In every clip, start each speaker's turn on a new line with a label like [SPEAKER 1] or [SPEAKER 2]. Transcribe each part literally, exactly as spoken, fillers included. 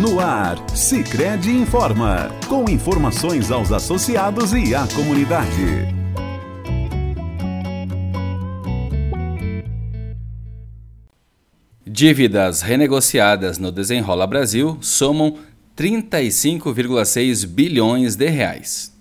[SPEAKER 1] No ar, Sicredi informa, com informações aos associados e à comunidade.
[SPEAKER 2] Dívidas renegociadas no Desenrola Brasil somam trinta e cinco vírgula seis bilhões de reais.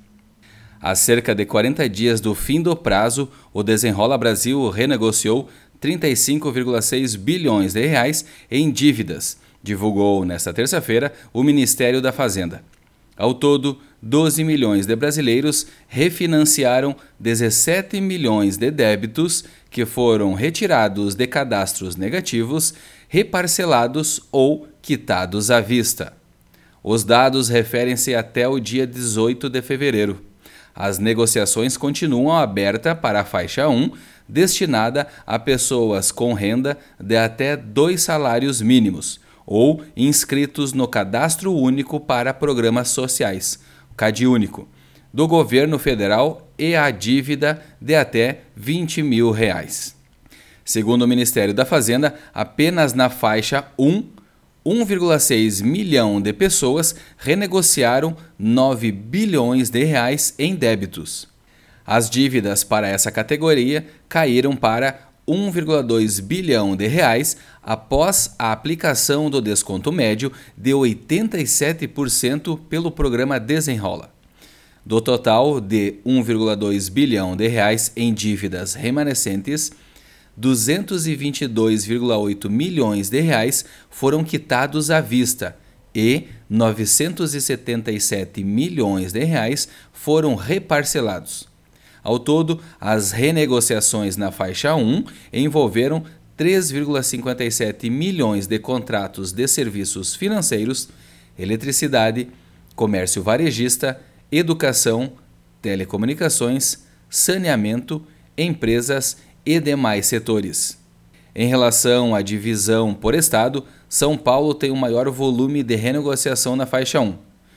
[SPEAKER 2] Há cerca de quarenta dias do fim do prazo, o Desenrola Brasil renegociou trinta e cinco vírgula seis bilhões de reais em dívidas, divulgou nesta terça-feira o Ministério da Fazenda. Ao todo, doze milhões de brasileiros refinanciaram dezessete milhões de débitos que foram retirados de cadastros negativos, reparcelados ou quitados à vista. Os dados referem-se até o dia dezoito de fevereiro. As negociações continuam abertas para a faixa um, destinada a pessoas com renda de até dois salários mínimos ou inscritos no Cadastro Único para Programas Sociais, CadÚnico, do governo federal e a dívida de até vinte mil reais. Segundo o Ministério da Fazenda, apenas na faixa um, um vírgula seis milhão de pessoas renegociaram nove bilhões de reais em débitos. As dívidas para essa categoria caíram para um vírgula dois bilhão de reais após a aplicação do desconto médio de oitenta e sete por cento pelo programa Desenrola. Do total de um vírgula dois bilhão de reais em dívidas remanescentes, duzentos e vinte e dois vírgula oito milhões de reais foram quitados à vista e novecentos e setenta e sete milhões de reais foram reparcelados. Ao todo, as renegociações na faixa um envolveram três vírgula cinquenta e sete milhões de contratos de serviços financeiros, eletricidade, comércio varejista, educação, telecomunicações, saneamento, empresas e demais setores. Em relação à divisão por estado, São Paulo tem o maior volume de renegociação na faixa um.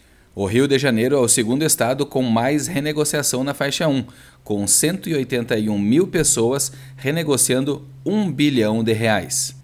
[SPEAKER 2] O Rio de Janeiro é o segundo estado com mais renegociação na faixa um, com cento e oitenta e um mil pessoas renegociando um bilhão de reais.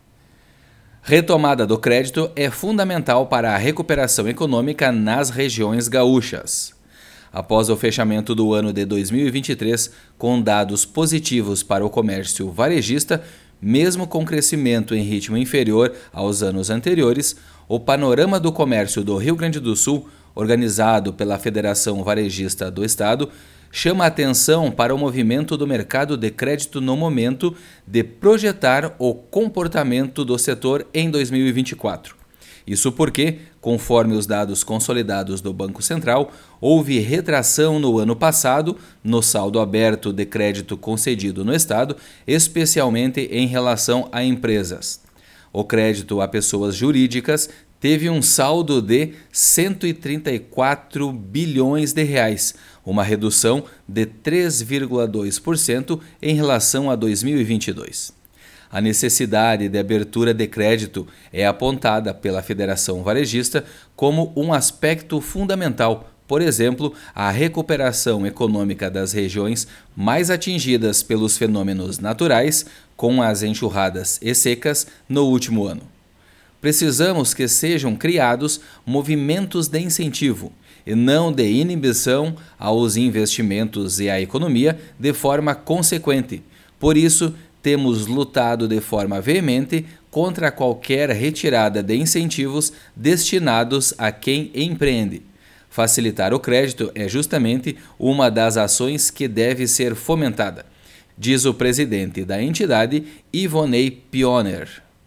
[SPEAKER 2] Retomada do crédito é fundamental para a recuperação econômica nas regiões gaúchas. Após o fechamento do ano de dois mil e vinte e três, com dados positivos para o comércio varejista, mesmo com crescimento em ritmo inferior aos anos anteriores, o panorama do comércio do Rio Grande do Sul, organizado pela Federação Varejista do Estado, chama a atenção para o movimento do mercado de crédito no momento de projetar o comportamento do setor em dois mil e vinte e quatro. Isso porque, conforme os dados consolidados do Banco Central, houve retração no ano passado no saldo aberto de crédito concedido no Estado, especialmente em relação a empresas. O crédito a pessoas jurídicas teve um saldo de cento e trinta e quatro bilhões de reais, uma redução de três vírgula dois por cento em relação a dois mil e vinte e dois. A necessidade de abertura de crédito é apontada pela Federação Varejista como um aspecto fundamental, por exemplo, a recuperação econômica das regiões mais atingidas pelos fenômenos naturais, com as enxurradas e secas no último ano. Precisamos que sejam criados movimentos de incentivo e não de inibição aos investimentos e à economia de forma consequente. Por isso, temos lutado de forma veemente contra qualquer retirada de incentivos destinados a quem empreende. Facilitar o crédito é justamente uma das ações que deve ser fomentada, diz o presidente da entidade, Ivonei Pioner.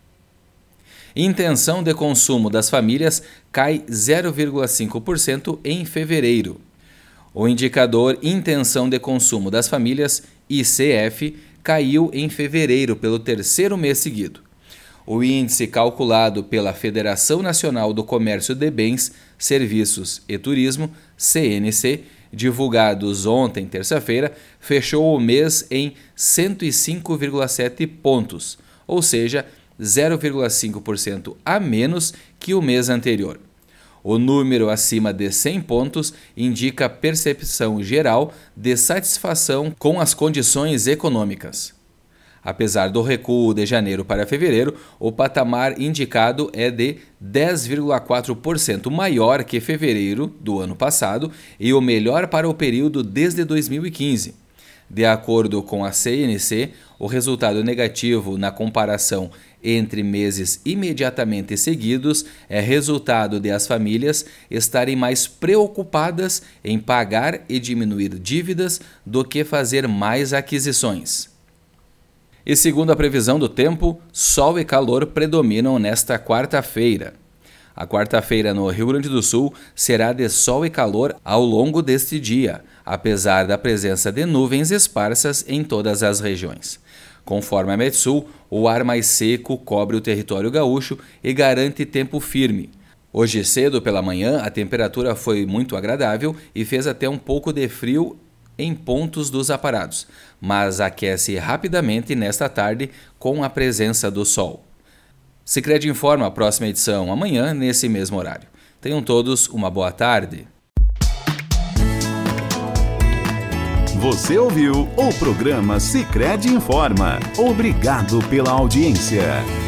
[SPEAKER 2] Intenção de consumo das famílias cai zero vírgula cinco por cento em fevereiro. O indicador Intenção de Consumo das Famílias, I C F, caiu em fevereiro pelo terceiro mês seguido. O índice calculado pela Federação Nacional do Comércio de Bens, Serviços e Turismo, C N C, divulgados ontem, terça-feira, fechou o mês em cento e cinco vírgula sete pontos, ou seja, zero vírgula cinco por cento a menos que o mês anterior. O número acima de cem pontos indica percepção geral de satisfação com as condições econômicas. Apesar do recuo de janeiro para fevereiro, o patamar indicado é de dez vírgula quatro por cento maior que fevereiro do ano passado e o melhor para o período desde dois mil e quinze. De acordo com a C N C, o resultado negativo na comparação entre meses imediatamente seguidos é resultado de as famílias estarem mais preocupadas em pagar e diminuir dívidas do que fazer mais aquisições. E segundo a previsão do tempo, sol e calor predominam nesta quarta-feira. A quarta-feira no Rio Grande do Sul será de sol e calor ao longo deste dia, apesar da presença de nuvens esparsas em todas as regiões. Conforme a Metsul, o ar mais seco cobre o território gaúcho e garante tempo firme. Hoje cedo pela manhã, a temperatura foi muito agradável e fez até um pouco de frio em pontos dos aparados, mas aquece rapidamente nesta tarde com a presença do sol. Sicredi informa a próxima edição amanhã, nesse mesmo horário. Tenham todos uma boa tarde.
[SPEAKER 1] Você ouviu o programa Sicredi Informa. Obrigado pela audiência.